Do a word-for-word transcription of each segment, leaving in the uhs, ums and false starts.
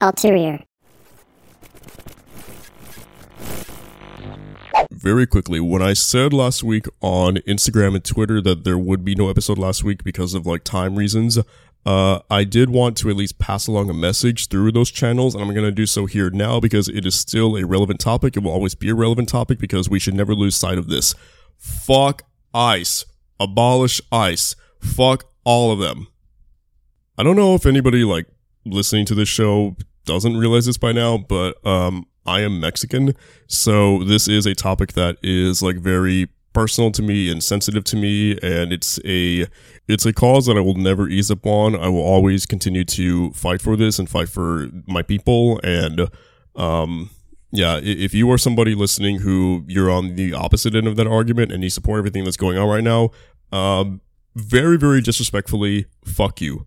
Ulterior. Very quickly, when I said last week on Instagram and Twitter that there would be no episode last week because of like time reasons, uh, I did want to at least pass along a message through those channels, and I'm going to do so here now because it is still a relevant topic. It will always be a relevant topic because we should never lose sight of this. Fuck ICE. Abolish ICE. Fuck all of them. I don't know if anybody like listening to this show doesn't realize this by now, but um, I am Mexican, so this is a topic that is like very personal to me and sensitive to me, and it's a it's a cause that I will never ease up on. I will always continue to fight for this and fight for my people, and um, yeah, if you are somebody listening who you're on the opposite end of that argument and you support everything that's going on right now, um, very, very disrespectfully, fuck you.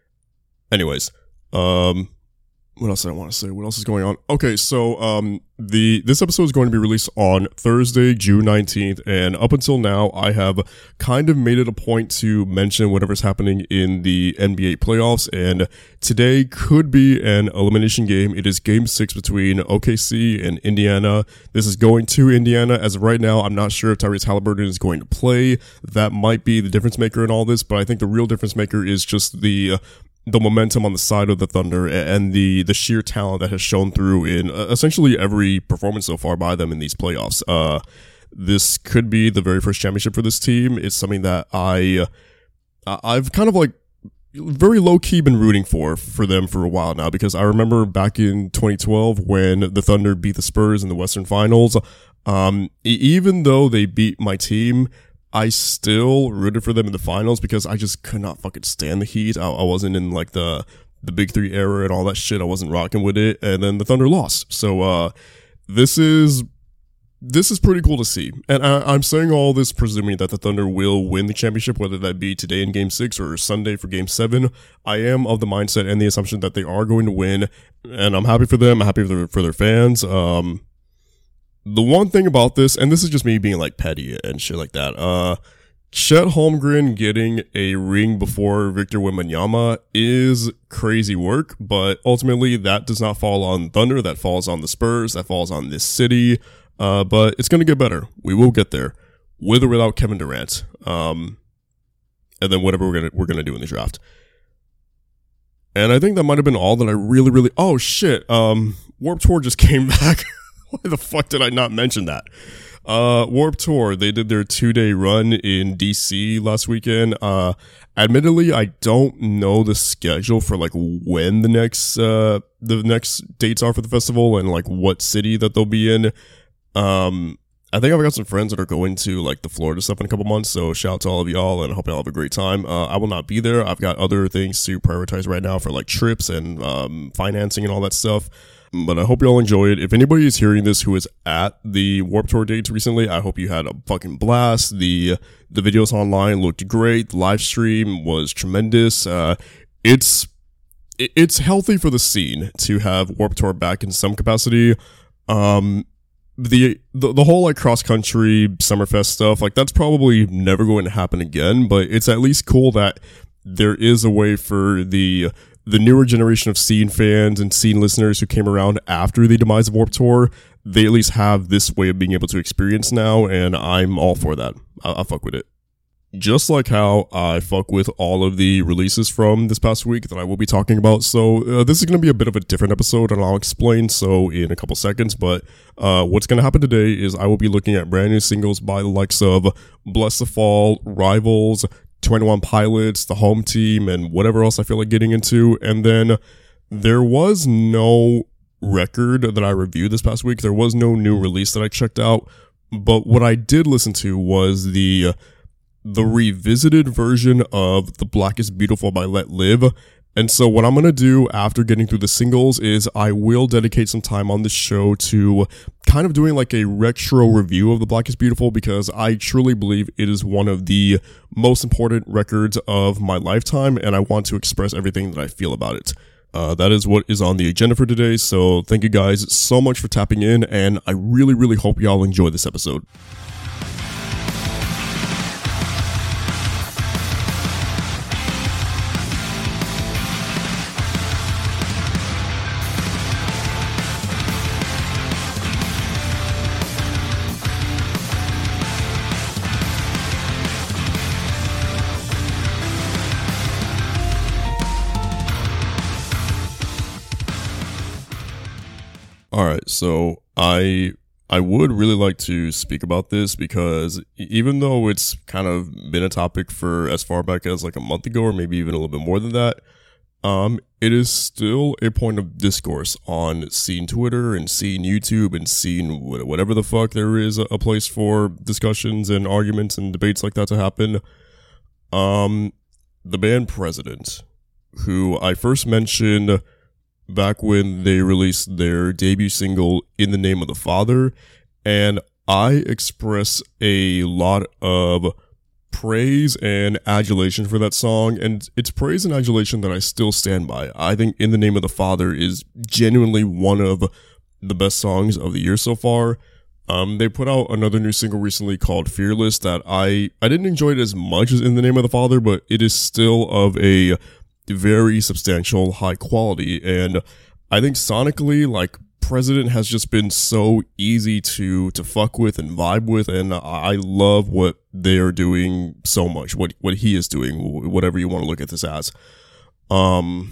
Anyways, um, what else did I want to say? What else is going on? Okay, so um, the this episode is going to be released on Thursday, June nineteenth, and up until now, I have kind of made it a point to mention whatever's happening in the N B A playoffs, and today could be an elimination game. It is game six between O K C and Indiana. This is going to Indiana. As of right now, I'm not sure if Tyrese Halliburton is going to play. That might be the difference maker in all this, but I think the real difference maker is just the uh, the momentum on the side of the Thunder and the the sheer talent that has shown through in uh, essentially every performance so far by them in these playoffs. Uh, this could be the very first championship for this team. It's something that I uh, I've kind of like very low key been rooting for for them for a while now, because I remember back in twenty twelve when the Thunder beat the Spurs in the Western Finals. Um, even though they beat my team, I still rooted for them in the finals because I just could not fucking stand the Heat. I, I wasn't in like the the big three era and all that shit. I wasn't rocking with it, and then the Thunder lost. So uh, this is this is pretty cool to see. And I, I'm saying all this presuming that the Thunder will win the championship, whether that be today in Game Six or Sunday for Game Seven. I am of the mindset and the assumption that they are going to win, and I'm happy for them. I'm happy for their, for their fans. Um, The one thing about this, and this is just me being like petty and shit like that, uh, Chet Holmgren getting a ring before Victor Wembanyama is crazy work, but ultimately that does not fall on Thunder, that falls on the Spurs, that falls on this city, uh, but it's gonna get better. We will get there, with or without Kevin Durant, um, and then whatever we're gonna, we're gonna do in the draft. And I think that might have been all that I really, really, oh shit, um, Warped Tour just came back. Why the fuck did I not mention that? Uh, Warped Tour, they did their two-day run in D C last weekend. Uh, admittedly, I don't know the schedule for like when the next, uh, the next dates are for the festival and like what city that they'll be in. Um, I think I've got some friends that are going to like the Florida stuff in a couple months, so shout out to all of y'all and I hope y'all have a great time. Uh, I will not be there. I've got other things to prioritize right now for like trips and, um, financing and all that stuff. But I hope you all enjoy it. If anybody is hearing this who is at the Warped Tour dates recently, I hope you had a fucking blast. The the videos online looked great. The live stream was tremendous. Uh, it's it's healthy for the scene to have Warped Tour back in some capacity. Um, the, the the whole like cross country Summerfest stuff, like that's probably never going to happen again. But it's at least cool that there is a way for the the newer generation of scene fans and scene listeners who came around after the demise of Warped Tour, they at least have this way of being able to experience now, and I'm all for that. I, I fuck with it. Just like how I fuck with all of the releases from this past week that I will be talking about. So uh, this is going to be a bit of a different episode, and I'll explain so in a couple seconds. But uh, what's going to happen today is I will be looking at brand new singles by the likes of Bless the Fall, Rivals, twenty-one Pilots, the Home Team, and whatever else I feel like getting into. And then there was no record that I reviewed this past week. There was no new release that I checked out. But what I did listen to was the the revisited version of The Black is Beautiful by Let Live. And so what I'm going to do after getting through the singles is I will dedicate some time on this show to kind of doing like a retro review of The Black is Beautiful, because I truly believe it is one of the most important records of my lifetime, and I want to express everything that I feel about it. Uh, that is what is on the agenda for today, so thank you guys so much for tapping in, and I really, really hope y'all enjoy this episode. All right, so I I would really like to speak about this because e- even though it's kind of been a topic for as far back as like a month ago or maybe even a little bit more than that, um, it is still a point of discourse on Scene Twitter and Scene YouTube and Scene wh- whatever the fuck there is a, a place for discussions and arguments and debates like that to happen. Um, the band President, who I first mentioned back when they released their debut single In the Name of the Father, and I express a lot of praise and adulation for that song, and it's praise and adulation that I still stand by. I think In the Name of the Father is genuinely one of the best songs of the year so far. Um, they put out another new single recently called Fearless that I, I didn't enjoy it as much as In the Name of the Father, but it is still of a very substantial high quality, and I think sonically, like, President has just been so easy to to fuck with and vibe with, and I love what they are doing so much, what what he is doing, whatever you want to look at this as. Um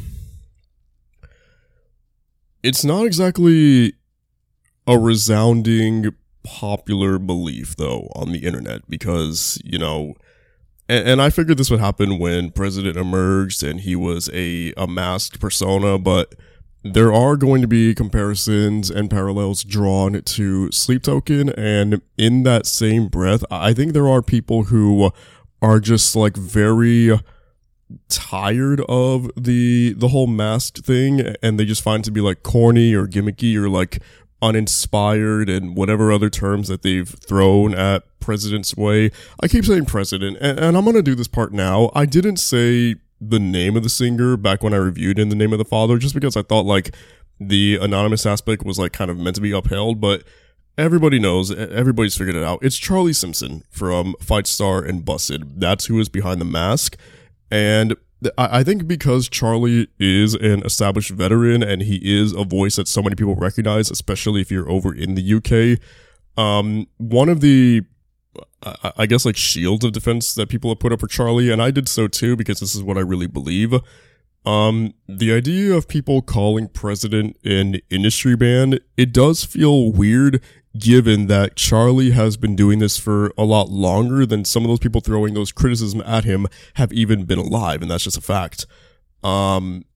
it's not exactly a resounding popular belief though on the internet, because, you know, And, and I figured this would happen when President emerged and he was a, a masked persona, but there are going to be comparisons and parallels drawn to Sleep Token, and in that same breath, I think there are people who are just like very tired of the the whole masked thing, and they just find it to be like corny or gimmicky or like uninspired and whatever other terms that they've thrown at President's way. I keep saying President, and, and I'm going to do this part now. I didn't say the name of the singer back when I reviewed In the Name of the Father, just because I thought like the anonymous aspect was like kind of meant to be upheld, but everybody knows, everybody's figured it out. It's Charlie Simpson from Fight Star and Busted. That's who is behind the mask. And I think because Charlie is an established veteran and he is a voice that so many people recognize, especially if you're over in the U K, um, one of the, I guess, like shields of defense that people have put up for Charlie, and I did so too because this is what I really believe. Um, the idea of people calling President an industry band, it does feel weird given that Charlie has been doing this for a lot longer than some of those people throwing those criticism at him have even been alive, and that's just a fact. Um,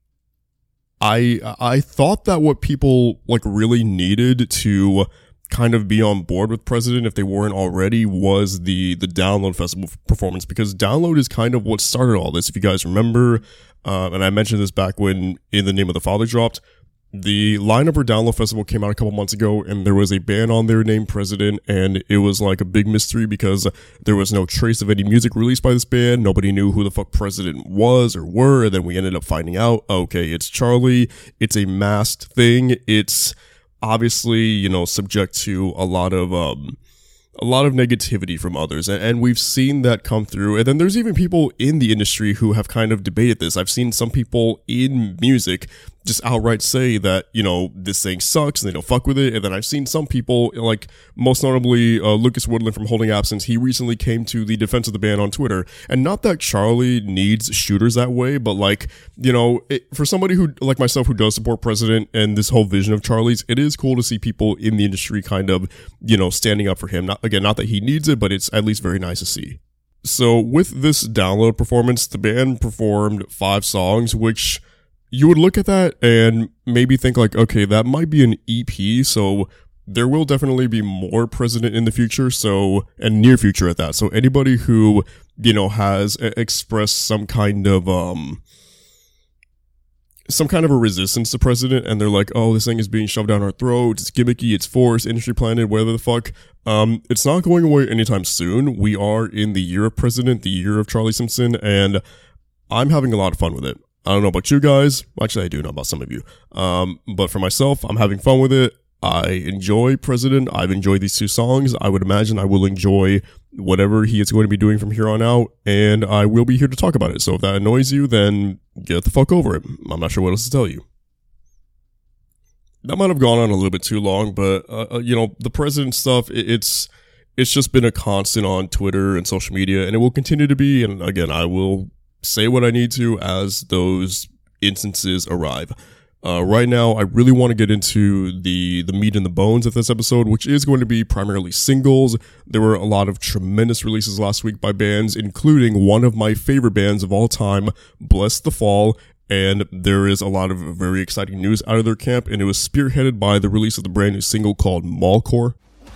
I, I thought that what people like really needed to kind of be on board with President, if they weren't already, was the, the Download Festival performance, because Download is kind of what started all this. If you guys remember, uh, and I mentioned this back when In the Name of the Father dropped, the lineup for Download Festival came out a couple months ago, and there was a band on there named President, and it was like a big mystery because there was no trace of any music released by this band. Nobody knew who the fuck President was or were, and then we ended up finding out, okay, it's Charlie, it's a masked thing, it's obviously, you know, subject to a lot of, um, a lot of negativity from others, and, and we've seen that come through. And then there's even people in the industry who have kind of debated this. I've seen some people in music just outright say that, you know, this thing sucks and they don't fuck with it. And then I've seen some people, like most notably uh, Lucas Woodland from Holding Absence. He recently came to the defense of the band on Twitter, and not that Charlie needs shooters that way, but like, you know, it, for somebody who like myself who does support President and this whole vision of Charlie's, it is cool to see people in the industry kind of, you know, standing up for him. Not again, not that he needs it, but it's at least very nice to see. So with this Download performance, the band performed five songs, which you would look at that and maybe think like, okay, that might be an E P, so there will definitely be more President in the future, so, and near future at that. So anybody who, you know, has expressed some kind of, um, some kind of a resistance to President, and they're like, oh, this thing is being shoved down our throats, it's gimmicky, it's forced, industry planted, whatever the fuck, um, it's not going away anytime soon. We are in the year of President, the year of Charlie Simpson, and I'm having a lot of fun with it. I don't know about you guys. Actually, I do know about some of you. Um, but for myself, I'm having fun with it. I enjoy President. I've enjoyed these two songs. I would imagine I will enjoy whatever he is going to be doing from here on out, and I will be here to talk about it. So if that annoys you, then get the fuck over it. I'm not sure what else to tell you. That might have gone on a little bit too long, but, uh, you know, the President stuff, it, it's, it's just been a constant on Twitter and social media, and it will continue to be. And again, I will say what I need to as those instances arrive. Uh, right now, I really want to get into the the meat and the bones of this episode, which is going to be primarily singles. There were a lot of tremendous releases last week by bands, including one of my favorite bands of all time, Bless the Fall. And there is a lot of very exciting news out of their camp, and it was spearheaded by the release of the brand new single called Mallcore.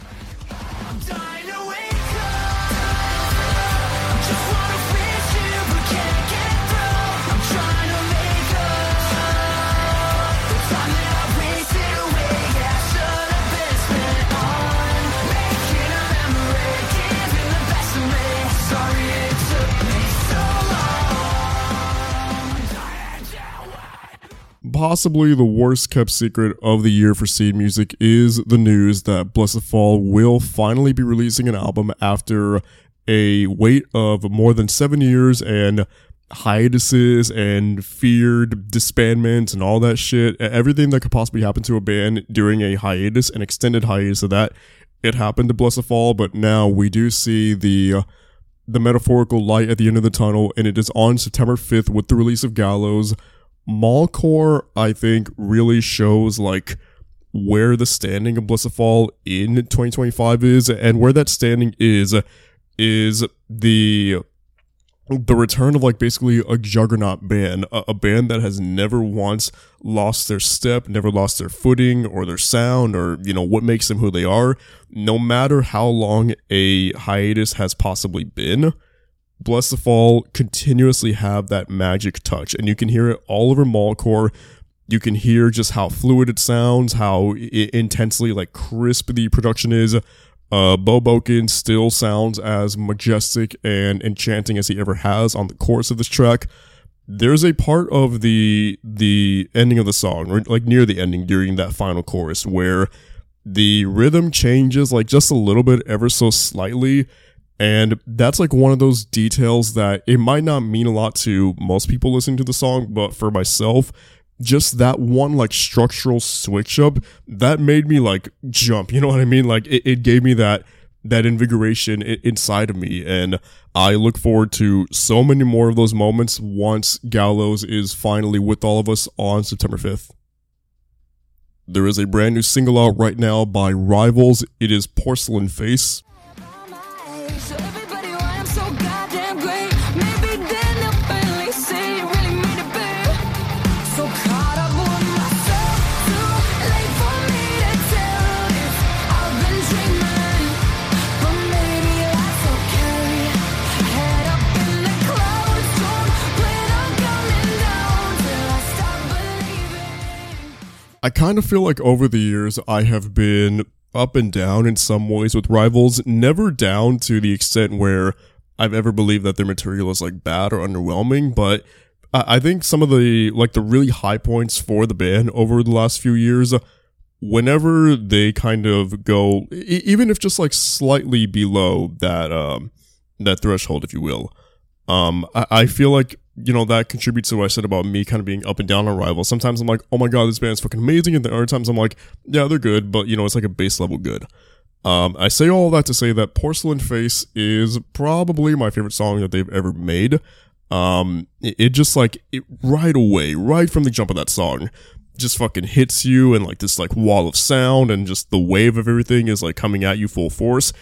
Possibly the worst kept secret of the year for Seed Music is the news that Bless the Fall will finally be releasing an album after a wait of more than seven years and hiatuses and feared disbandments and all that shit. Everything that could possibly happen to a band during a hiatus, an extended hiatus of that, it happened to Bless the Fall, but now we do see the uh, the metaphorical light at the end of the tunnel, and it is on September fifth with the release of Gallows. Mallcore, I think, really shows like where the standing of Bless the Fall in twenty twenty-five is, and where that standing is is the the return of like basically a juggernaut band, a, a band that has never once lost their step, never lost their footing or their sound, or you know what makes them who they are. No matter how long a hiatus has possibly been, Bless the Fall continuously have that magic touch, and you can hear it all over Mallcore. You can hear just how fluid it sounds, how I- intensely like crisp the production is. Uh, Bo Boken still sounds as majestic and enchanting as he ever has on the chorus of this track. There's a part of the the ending of the song, or like near the ending during that final chorus, where the rhythm changes like just a little bit, ever so slightly. And that's like one of those details that it might not mean a lot to most people listening to the song, but for myself, just that one like structural switch up, that made me like jump, you know what I mean? Like it, it gave me that that invigoration I- inside of me, and I look forward to so many more of those moments once Gallows is finally with all of us on September fifth. There is a brand new single out right now by Rivals. It is Porcelain Face. I kind of feel like over the years I have been up and down in some ways with Rivals, never down to the extent where I've ever believed that their material is like bad or underwhelming, but I think some of the like the really high points for the band over the last few years, whenever they kind of go, e- even if just like slightly below that um that threshold, if you will, um I, I feel like, you know, that contributes to what I said about me kind of being up and down on Rivals. Sometimes I'm like, oh my god, this band's fucking amazing, and then other times I'm like, yeah, they're good, but you know, it's like a base level good. Um, I say all that to say that Porcelain Face is probably my favorite song that they've ever made. Um, it, it just like, it right away, right from the jump of that song, just fucking hits you, and like this like wall of sound, and just the wave of everything is like coming at you full force.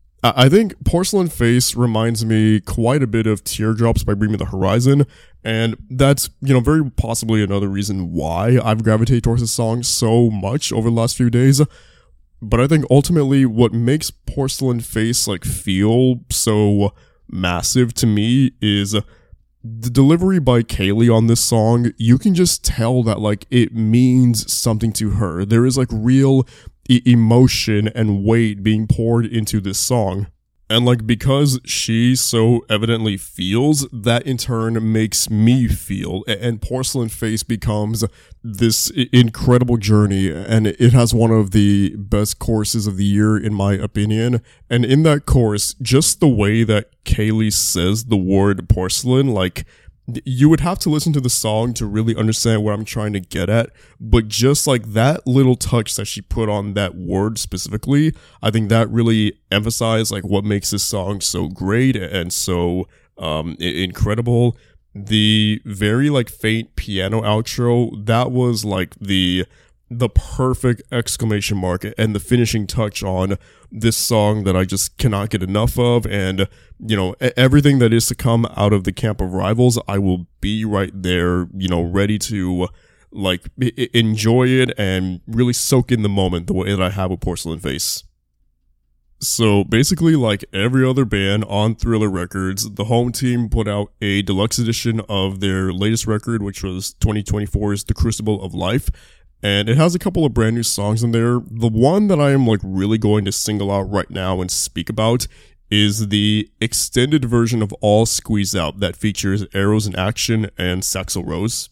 I think Porcelain Face reminds me quite a bit of Teardrops by Bring Me the Horizon, and that's, you know, very possibly another reason why I've gravitated towards this song so much over the last few days. But I think ultimately what makes Porcelain Face like feel so massive to me is the delivery by Kaylee on this song. You can just tell that like it means something to her. There is like real e- emotion and weight being poured into this song. And like, because she so evidently feels, that in turn makes me feel, and Porcelain Face becomes this incredible journey, and it has one of the best choruses of the year in my opinion. And in that chorus, just the way that Kaylee says the word porcelain, like, you would have to listen to the song to really understand what I'm trying to get at, but just like that little touch that she put on that word specifically, I think that really emphasized like what makes this song so great and so um incredible. the very like faint piano outro, that was like the the perfect exclamation mark and the finishing touch on this song that I just cannot get enough of. And, you know, everything that is to come out of the camp of Rivals, I will be right there, you know, ready to like I- enjoy it and really soak in the moment the way that I have with Porcelain Face. So basically, like every other band on Thriller Records, the home team put out a deluxe edition of their latest record, which was twenty twenty-four's The Crucible of Life. And it has a couple of brand new songs in there. The one that I am like really going to single out right now and speak about is the extended version of All Squeezed Out that features Arrows in Action and Saxo Rose.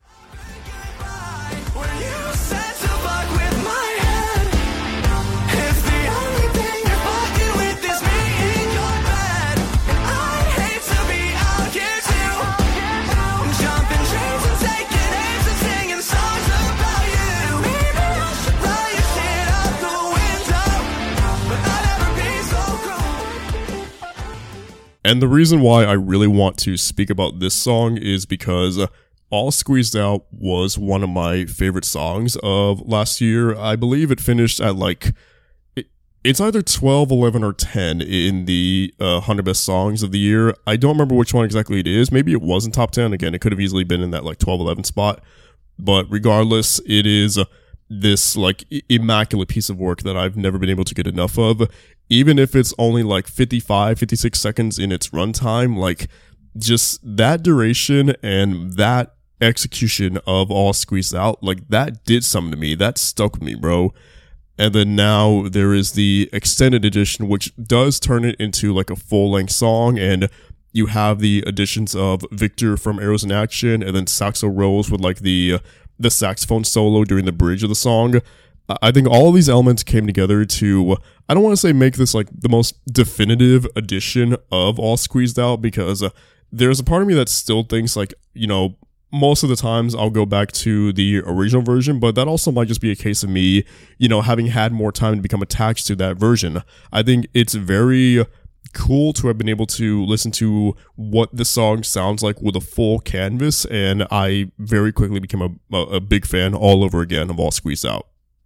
And the reason why I really want to speak about this song is because All Squeezed Out was one of my favorite songs of last year. I believe it finished at like, it, it's either twelve, eleven, or ten in the uh, one hundred best songs of the year. I don't remember which one exactly it is. Maybe it wasn't top ten. Again, it could have easily been in that like twelve, eleven spot. But regardless, it is this like immaculate piece of work that I've never been able to get enough of. Even if it's only like fifty-five, fifty-six seconds in its runtime, like just that duration and that execution of All Squeezed Out, like that did something to me. That stuck with me, bro. And then now there is the extended edition, which does turn it into like a full length song. And you have the additions of Victor from Arrows in Action and then Saxo Rose with like the, uh, the saxophone solo during the bridge of the song. I think all of these elements came together to, I don't want to say make this like the most definitive edition of All Squeezed Out, because uh, there's a part of me that still thinks like, you know, most of the times I'll go back to the original version, but that also might just be a case of me, you know, having had more time to become attached to that version. I think it's very cool to have been able to listen to what the song sounds like with a full canvas, and I very quickly became a, a, a big fan all over again of All Squeezed Out.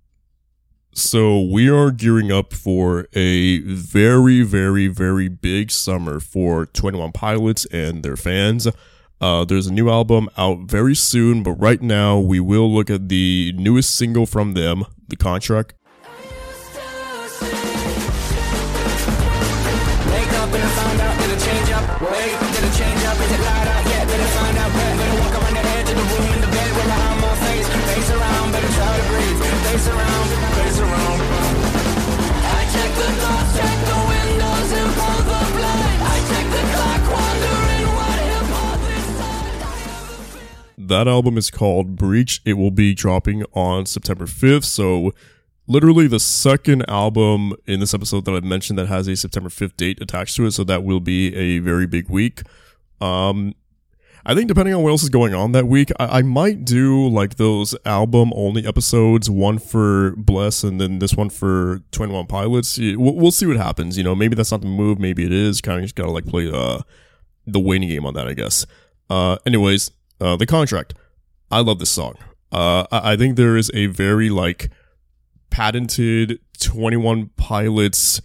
So we are gearing up for a very, very, very big summer for twenty-one Pilots and their fans. Uh, there's a new album out very soon, but right now we will look at the newest single from them, The Contract. That album is called Breach. It will be dropping on September fifth, so literally the second album in this episode that I've mentioned that has a September fifth date attached to it, so that will be a very big week. Um, I think depending on what else is going on that week, I, I might do like those album-only episodes, one for Bless and then this one for twenty-one Pilots. We'll, we'll see what happens, you know, maybe that's not the move, maybe it is, kind of just gotta like play uh, the waiting game on that, I guess. Uh, anyways, Uh, The Contract. I love this song. Uh, I, I think there is a very like patented twenty-one Pilots,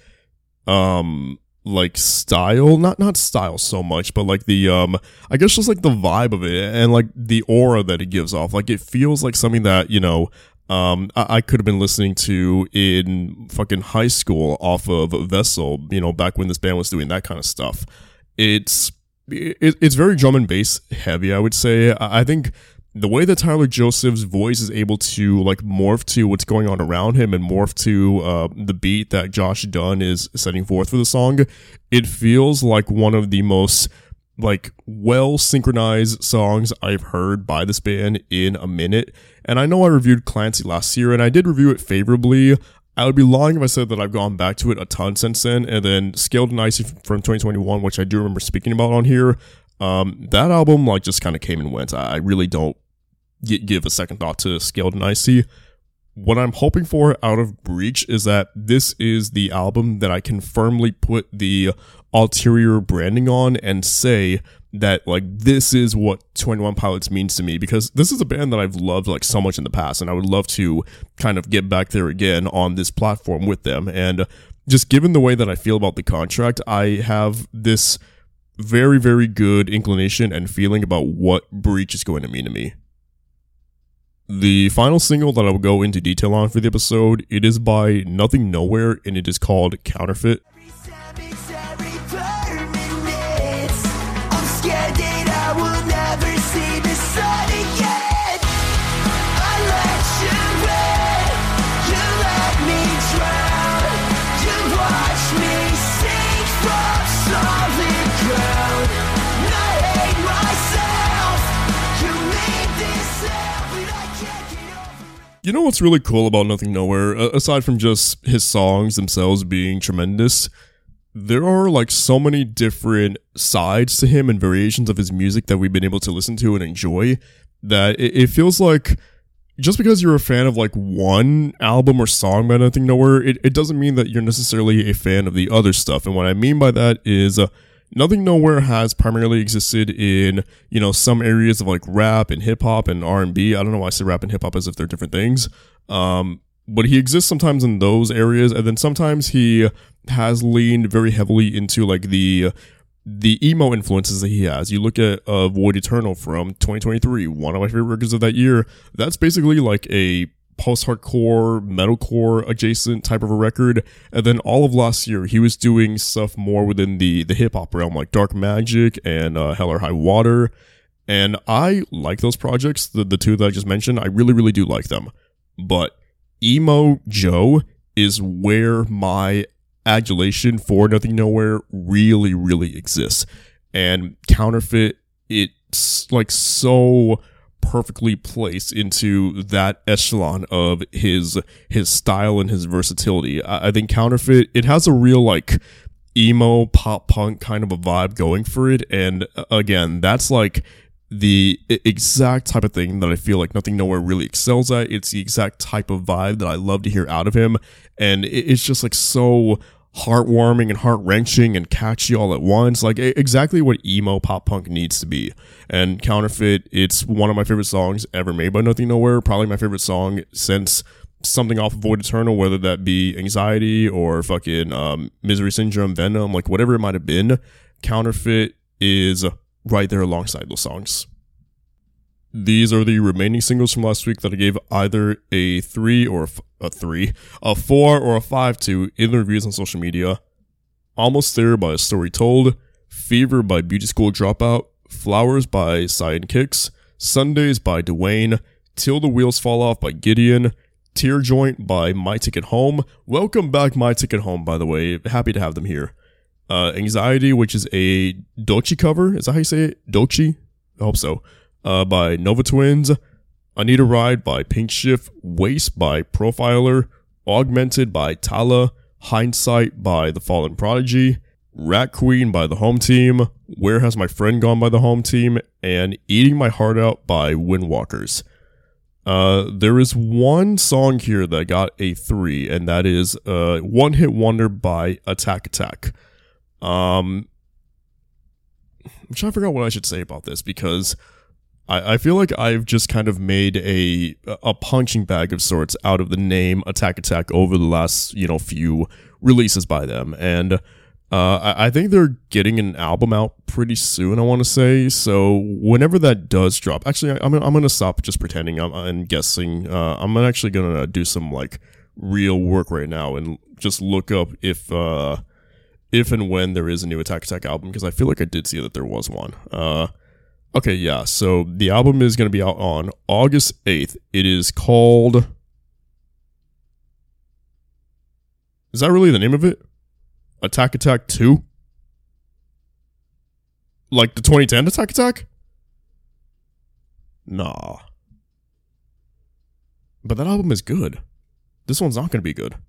um, like style, not, not style so much, but like the, um, I guess just like the vibe of it and like the aura that it gives off. Like it feels like something that, you know, um, I, I could have been listening to in fucking high school off of Vessel, you know, back when this band was doing that kind of stuff. It's, It, it's very drum and bass heavy, I would say. I think the way that Tyler Joseph's voice is able to like morph to what's going on around him and morph to uh, the beat that Josh Dunn is setting forth for the song, it feels like one of the most like well synchronized songs I've heard by this band in a minute. And I know I reviewed Clancy last year, and I did review it favorably. I would be lying if I said that I've gone back to it a ton since then. And then Scaled and Icy from twenty twenty-one, which I do remember speaking about on here. Um, that album like just kind of came and went. I really don't g- give a second thought to Scaled and Icy. What I'm hoping for out of Breach is that this is the album that I can firmly put the ulterior branding on and say, that like this is what twenty-one Pilots means to me, because this is a band that I've loved like so much in the past, and I would love to kind of get back there again on this platform with them. And just given the way that I feel about the contract, I have this very, very good inclination and feeling about what Breach is going to mean to me. The final single that I will go into detail on for the episode, it is by Nothing Nowhere, and it is called Counterfeit. You know what's really cool about Nothing Nowhere, aside from just his songs themselves being tremendous? There are like so many different sides to him and variations of his music that we've been able to listen to and enjoy, that it, it feels like just because you're a fan of like one album or song by Nothing Nowhere, it, it doesn't mean that you're necessarily a fan of the other stuff. And what I mean by that is uh, Nothing Nowhere has primarily existed in, you know, some areas of like rap and hip hop and R and B. I don't know why I say rap and hip hop as if they're different things. Um, but he exists sometimes in those areas, and then sometimes he has leaned very heavily into like the the emo influences that he has. You look at uh, Void Eternal from twenty twenty-three, one of my favorite records of that year. That's basically like a post-hardcore, metalcore adjacent type of a record. And then all of last year, he was doing stuff more within the, the hip-hop realm, like Dark Magic and uh, Hell or High Water. And I like those projects, the, the two that I just mentioned. I really, really do like them. But Emo Joe is where my adulation for Nothing Nowhere really, really exists. And Counterfeit, it's like so perfectly placed into that echelon of his his style and his versatility. I, I think Counterfeit, it has a real like emo pop punk kind of a vibe going for it, and uh, again, that's like the exact type of thing that I feel like Nothing Nowhere really excels at. It's the exact type of vibe that I love to hear out of him, and it, it's just like so heartwarming and heart-wrenching and catchy all at once, like exactly what emo pop punk needs to be. And Counterfeit, it's one of my favorite songs ever made by Nothing Nowhere, probably my favorite song since something off of Void Eternal, whether that be Anxiety or fucking um, Misery Syndrome, Venom, like whatever it might have been. Counterfeit is right there alongside those songs. These are the remaining singles from last week that I gave either a three or a, f- a three, a four or a five to in the reviews on social media. Almost There by Story Told, Fever by Beauty School Dropout, Flowers by Cyan Kicks, Sundays by Dwayne, Till the Wheels Fall Off by Gideon, Tear Joint by My Ticket Home. Welcome back, My Ticket Home, by the way. Happy to have them here. Uh, Anxiety, which is a Dochi cover. Is that how you say it? Dochi? I hope so. Uh, by Nova Twins, I Need a Ride by Pink Shift, Waste by Profiler, Augmented by Tala, Hindsight by The Fallen Prodigy, Rat Queen by The Home Team, Where Has My Friend Gone by The Home Team, and Eating My Heart Out by Windwalkers. Uh, there is one song here that got a three, and that is uh, One Hit Wonder by Attack Attack. Um, I'm trying to figure out what I should say about this, because I feel like I've just kind of made a a punching bag of sorts out of the name Attack Attack over the last, you know, few releases by them. And uh, I think they're getting an album out pretty soon, I want to say. So whenever that does drop, actually, I'm, I'm going to stop just pretending I'm, and guessing. Uh, I'm actually going to do some like real work right now and just look up if uh, if and when there is a new Attack Attack album, because I feel like I did see that there was one. Uh, Okay, yeah, so the album is going to be out on August eighth. It is called... Is that really the name of it? Attack Attack two? Like the twenty ten Attack Attack? Nah. But that album is good. This one's not going to be good.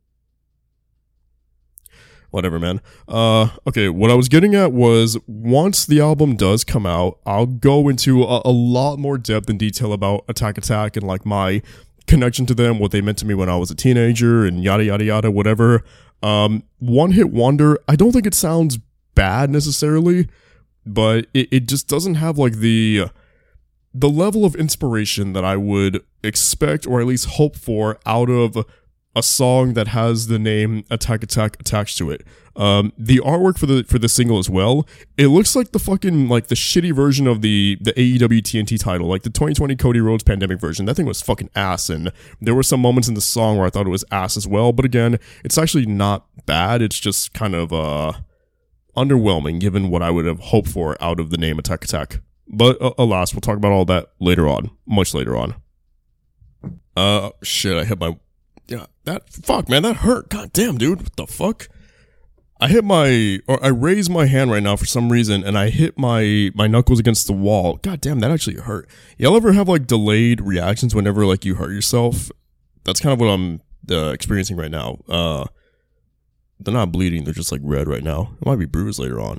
Whatever, man. Uh, okay, what I was getting at was, once the album does come out, I'll go into a, a lot more depth and detail about Attack Attack and like my connection to them, what they meant to me when I was a teenager, and yada yada yada, whatever. Um, One Hit Wonder, I don't think it sounds bad necessarily, but it, it just doesn't have like the the level of inspiration that I would expect or at least hope for out of a song that has the name Attack Attack attached to it. Um, the artwork for the for the single as well, it looks like the fucking like the shitty version of the the A E W T N T title, like the twenty twenty Cody Rhodes Pandemic version. That thing was fucking ass, and there were some moments in the song where I thought it was ass as well. But again, it's actually not bad. It's just kind of uh underwhelming given what I would have hoped for out of the name Attack Attack. But uh, alas, we'll talk about all that later on, much later on. Uh, shit, I hit my yeah that fuck man that hurt. God damn, dude, what the fuck? I hit my, or I raised my hand right now for some reason, and I hit my, my knuckles against the wall. God damn, that actually hurt. Y'all ever have, like, delayed reactions whenever, like, you hurt yourself? That's kind of what I'm uh, experiencing right now. Uh, they're not bleeding, they're just, like, red right now. It might be bruised later on.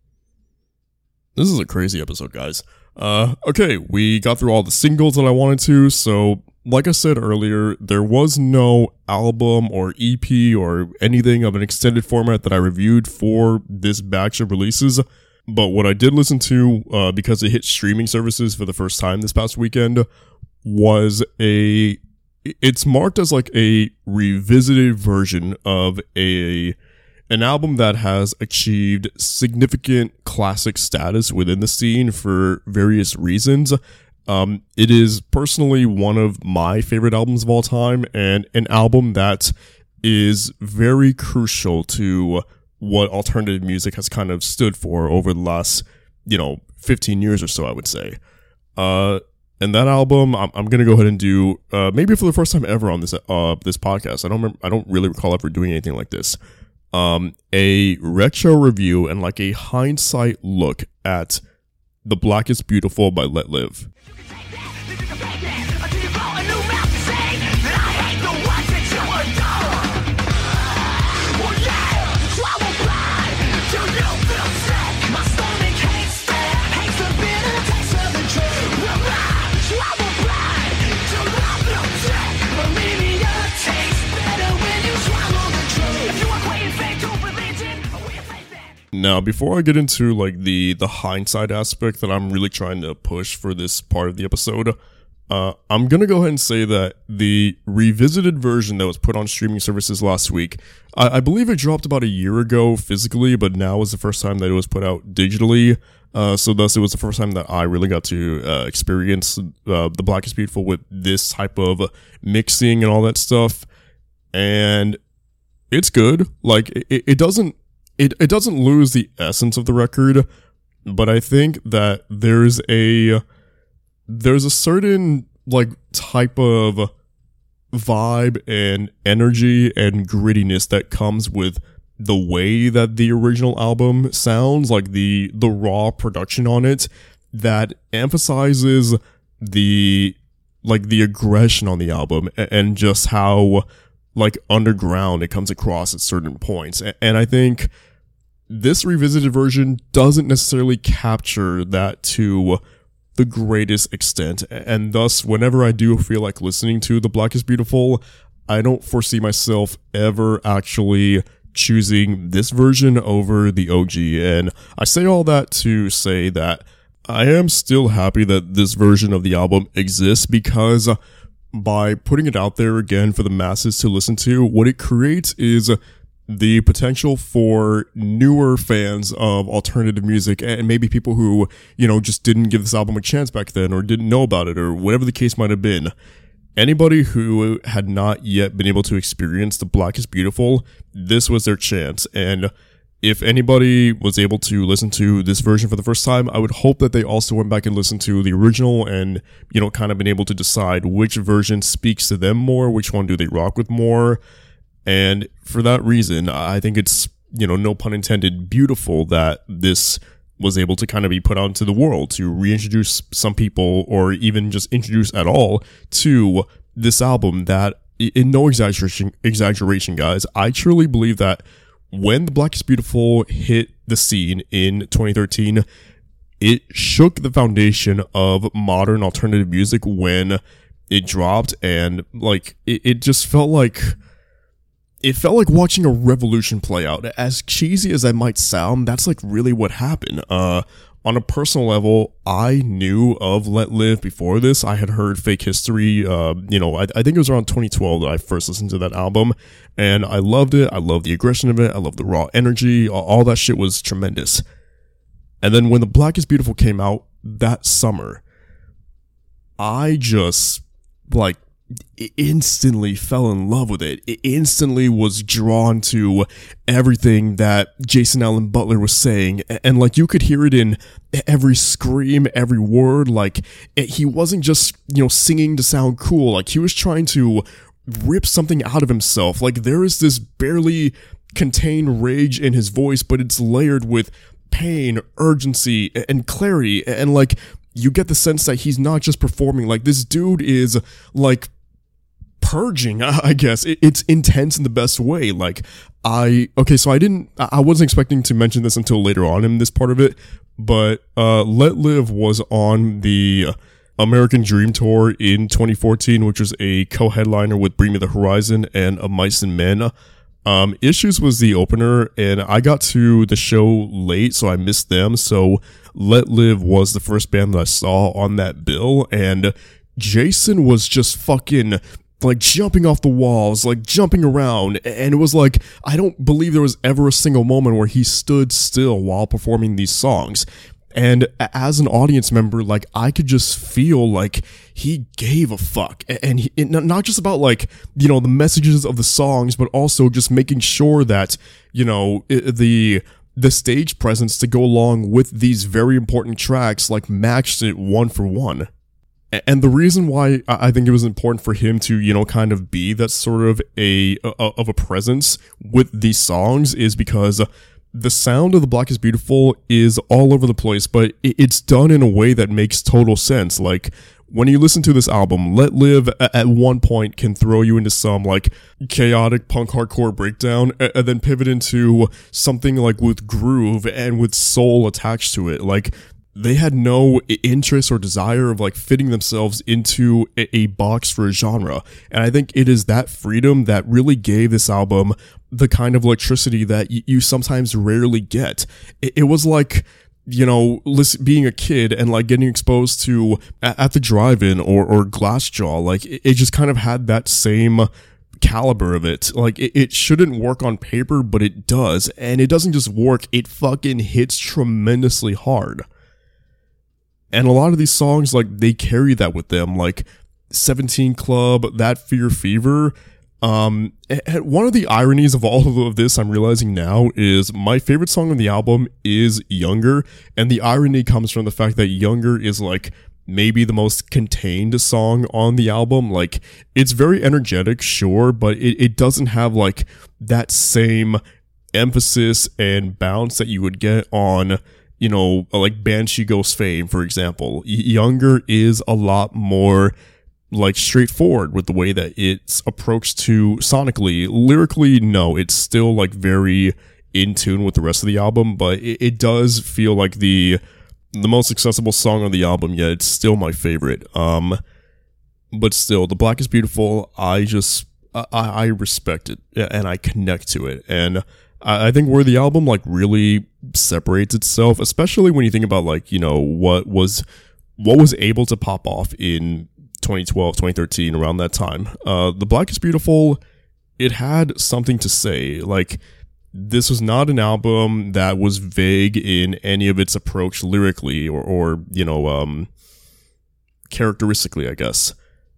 This is a crazy episode, guys. Uh, okay, we got through all the singles that I wanted to, so like I said earlier, there was no album or E P or anything of an extended format that I reviewed for this batch of releases, but what I did listen to, uh, because it hit streaming services for the first time this past weekend, was a, it's marked as like a revisited version of a, an album that has achieved significant classic status within the scene for various reasons. Um, it is personally one of my favorite albums of all time, and an album that is very crucial to what alternative music has kind of stood for over the last, you know, fifteen years or so, I would say. Uh, and that album, I'm, I'm gonna go ahead and do, uh, maybe for the first time ever on this, uh, this podcast. I don't remember, I don't really recall ever doing anything like this. Um, a retro review and like a hindsight look at The Black is Beautiful by Let Live. Now, before I get into like the the hindsight aspect that I'm really trying to push for this part of the episode, uh, I'm gonna go ahead and say that the revisited version that was put on streaming services last week, I, I believe it dropped about a year ago physically, but now was the first time that it was put out digitally. Uh, so thus it was the first time that I really got to uh, experience uh, The Black is Beautiful with this type of mixing and all that stuff, and it's good. Like it, it doesn't. It it doesn't lose the essence of the record, but I think that there's a there's a certain like type of vibe and energy and grittiness that comes with the way that the original album sounds, like the the raw production on it, that emphasizes the like the aggression on the album and just how like underground it comes across at certain points. And I think this revisited version doesn't necessarily capture that to the greatest extent, and thus, whenever I do feel like listening to The Black is Beautiful, I don't foresee myself ever actually choosing this version over the O G, and I say all that to say that I am still happy that this version of the album exists, because by putting it out there again for the masses to listen to, what it creates is the potential for newer fans of alternative music, and maybe people who, you know, just didn't give this album a chance back then, or didn't know about it, or whatever the case might have been. Anybody who had not yet been able to experience The Black is Beautiful, this was their chance. And if anybody was able to listen to this version for the first time, I would hope that they also went back and listened to the original and, you know, kind of been able to decide which version speaks to them more, which one do they rock with more. And for that reason, I think it's, you know, no pun intended, beautiful that this was able to kind of be put out into the world to reintroduce some people, or even just introduce at all, to this album that, in no exaggeration, exaggeration, guys, I truly believe that when The Black is Beautiful hit the scene in twenty thirteen, it shook the foundation of modern alternative music when it dropped, and like it, it just felt like it felt like watching a revolution play out. As cheesy as that might sound, that's like really what happened. Uh, on a personal level, I knew of Let Live before this. I had heard Fake History, uh, you know, I, I think it was around twenty twelve that I first listened to that album, and I loved it. I loved the aggression of it. I loved the raw energy. All, all that shit was tremendous. And then when The Black is Beautiful came out that summer, I just, like, instantly fell in love with it. It instantly was drawn to everything that Jason Allen Butler was saying, and like you could hear it in every scream, every word. Like he wasn't just, you know, singing to sound cool. Like he was trying to rip something out of himself. Like there is this barely contained rage in his voice, but it's layered with pain, urgency, and clarity. And like you get the sense that he's not just performing. Like this dude is like purging, I guess. It's intense in the best way. Like I, okay, so I didn't, I wasn't expecting to mention this until later on in this part of it, but uh, Let Live was on the American Dream Tour in twenty fourteen, which was a co-headliner with Bring Me the Horizon and A Mice and Men. Um, Issues was the opener, and I got to the show late, so I missed them. So Let Live was the first band that I saw on that bill, and Jason was just fucking like jumping off the walls, like jumping around, and it was like, I don't believe there was ever a single moment where he stood still while performing these songs. And as an audience member, like I could just feel like he gave a fuck, and he, not just about like, you know, the messages of the songs, but also just making sure that, you know, the the stage presence to go along with these very important tracks like matched it one for one. And the reason why I think it was important for him to, you know, kind of be that sort of a, of a presence with these songs is because the sound of The Black is Beautiful is all over the place, but it's done in a way that makes total sense. Like, when you listen to this album, Let Live at one point can throw you into some like chaotic punk hardcore breakdown and then pivot into something like with groove and with soul attached to it. Like, they had no interest or desire of like fitting themselves into a, a box for a genre. And I think it is that freedom that really gave this album the kind of electricity that y- you sometimes rarely get. It, it was like, you know, listen, being a kid and like getting exposed to at, at the drive-in or, or Glassjaw. Like it, it just kind of had that same caliber of it. Like it, it shouldn't work on paper, but it does. And it doesn't just work, it fucking hits tremendously hard. And a lot of these songs, like, they carry that with them, like seventeen Club, That Fear Fever. Um, and one of the ironies of all of this, I'm realizing now, is my favorite song on the album is Younger. And the irony comes from the fact that Younger is, like, maybe the most contained song on the album. Like, it's very energetic, sure, but it, it doesn't have, like, that same emphasis and bounce that you would get on, you know, like Banshee Ghost Fame, for example. Y- Younger is a lot more like straightforward with the way that it's approached to sonically. Lyrically, no, it's still like very in tune with the rest of the album, but it, it does feel like the the most accessible song on the album, yet it's still my favorite. Um, but still, The Black is Beautiful, I just, I, I respect it, and I connect to it, and I think where the album like really separates itself, especially when you think about like, you know, what was what was able to pop off in twenty twelve, twenty thirteen, around that time. Uh, The Black is Beautiful, it had something to say. Like, this was not an album that was vague in any of its approach lyrically or, or you know, um, characteristically, I guess.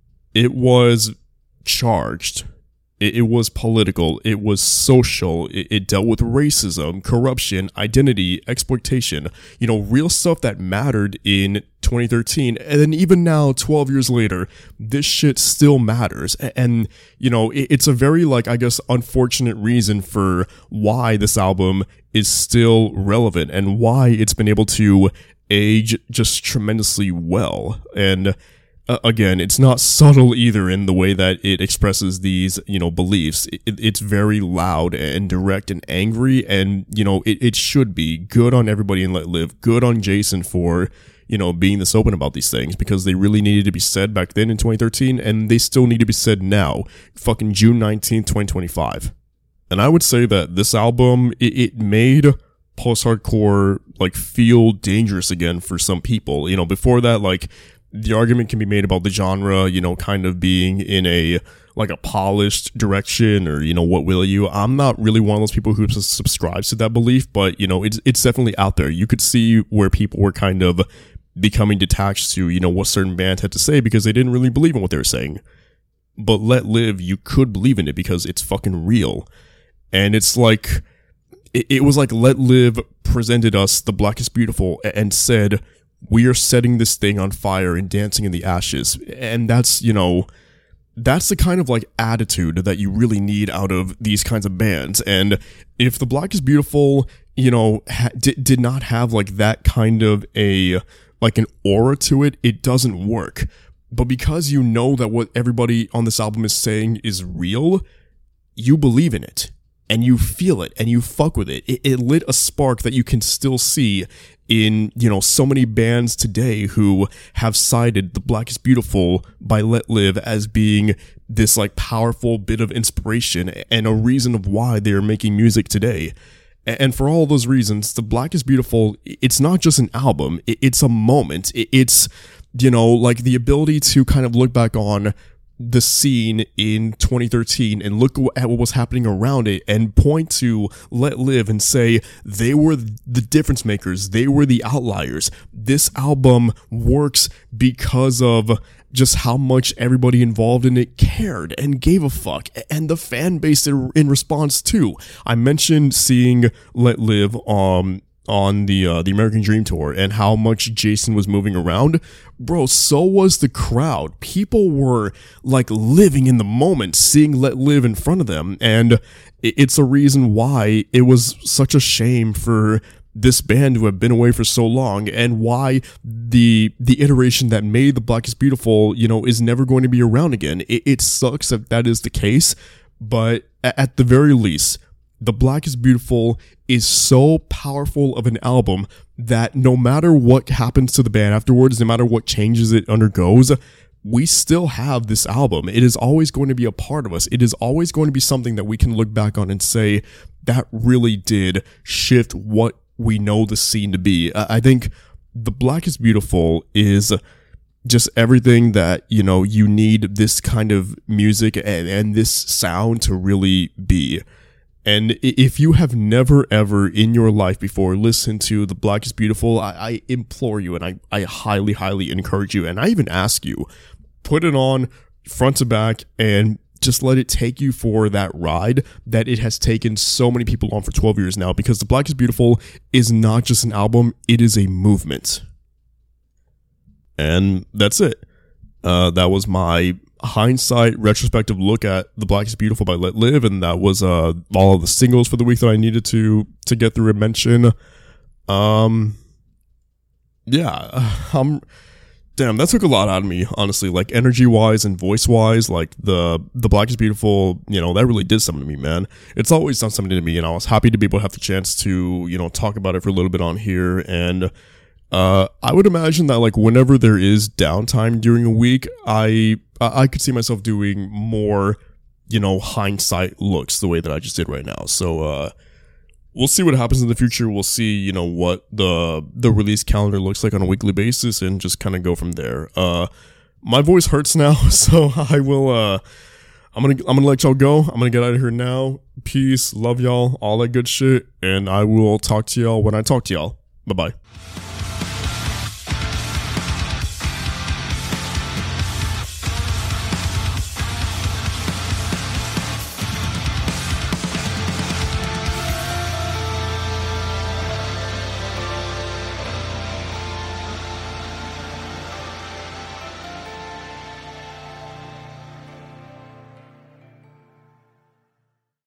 It was charged. It, it was political. It was social. It, it dealt with racism, corruption, identity, exploitation. You know, real stuff that mattered in twenty thirteen. And then even now, twelve years later, this shit still matters. And, and you know, it, it's a very, like, I guess, unfortunate reason for why this album is still relevant and why it's been able to age just tremendously well. And Uh, again, it's not subtle either in the way that it expresses these, you know, beliefs. It, it's very loud and direct and angry, and, you know, it, it should be. Good on everybody in Let Live. Good on Jason for, you know, being this open about these things, because they really needed to be said back then in twenty thirteen, and they still need to be said now, fucking June nineteenth, twenty twenty-five. And I would say that this album, it, it made post-hardcore like feel dangerous again for some people. You know, before that, like the argument can be made about the genre, you know, kind of being in a like a polished direction, or, you know, what will you? I'm not really one of those people who subscribes to that belief, but, you know, it's it's definitely out there. You could see where people were kind of becoming detached to, you know, what certain bands had to say because they didn't really believe in what they were saying. But Let Live, you could believe in it because it's fucking real. And it's like, it, it was like Let Live presented us The Black is Beautiful and said, we are setting this thing on fire and dancing in the ashes. And that's, you know, that's the kind of like attitude that you really need out of these kinds of bands. And if The Black is Beautiful, you know, ha- did, did not have like that kind of a, like an aura to it, it doesn't work. But because you know that what everybody on this album is saying is real, you believe in it. And you feel it, and you fuck with it. it. It lit a spark that you can still see in, you know, so many bands today who have cited The Black is Beautiful by Let Live as being this, like, powerful bit of inspiration and a reason of why they are making music today. And for all those reasons, The Black is Beautiful, it's not just an album, it's a moment. It's, you know, like the ability to kind of look back on the scene in twenty thirteen and look at what was happening around it and point to Let Live and say they were the difference makers, they were the outliers. This album works because of just how much everybody involved in it cared and gave a fuck, and the fan base in response too. I mentioned seeing Let Live um on the uh, the American Dream Tour and how much Jason was moving around. Bro, so was the crowd. People were like living in the moment, seeing Let Live in front of them, and it's a reason why it was such a shame for this band to have been away for so long, and why the the iteration that made The Black is Beautiful, you know, is never going to be around again. It, it sucks that that is the case, but at the very least, The Black is Beautiful is so powerful of an album that no matter what happens to the band afterwards, no matter what changes it undergoes, we still have this album. It is always going to be a part of us. It is always going to be something that we can look back on and say, that really did shift what we know the scene to be. I think The Black is Beautiful is just everything that, you know, you need this kind of music and, and this sound to really be. And if you have never ever in your life before listened to The Black is Beautiful, I, I implore you, and I, I highly, highly encourage you, and I even ask you, put it on front to back and just let it take you for that ride that it has taken so many people on for twelve years now, because The Black is Beautiful is not just an album, it is a movement. And that's it. Uh, that was my hindsight retrospective look at The Black is Beautiful by Let Live, and that was uh all of the singles for the week that I needed to to get through and mention. Um yeah, um damn, that took a lot out of me, honestly, like energy wise and voice wise. Like the the Black is Beautiful, you know, that really did something to me, man. It's always done something to me, and I was happy to be able to have the chance to, you know, talk about it for a little bit on here. And uh I would imagine that, like, whenever there is downtime during a week, I I could see myself doing more, you know, hindsight looks the way that I just did right now. So, uh, we'll see what happens in the future. We'll see, you know, what the, the release calendar looks like on a weekly basis, and just kind of go from there. Uh, my voice hurts now, so I will, uh, I'm gonna, I'm gonna let y'all go. I'm gonna get out of here now. Peace, love y'all, all that good shit, and I will talk to y'all when I talk to y'all. Bye-bye.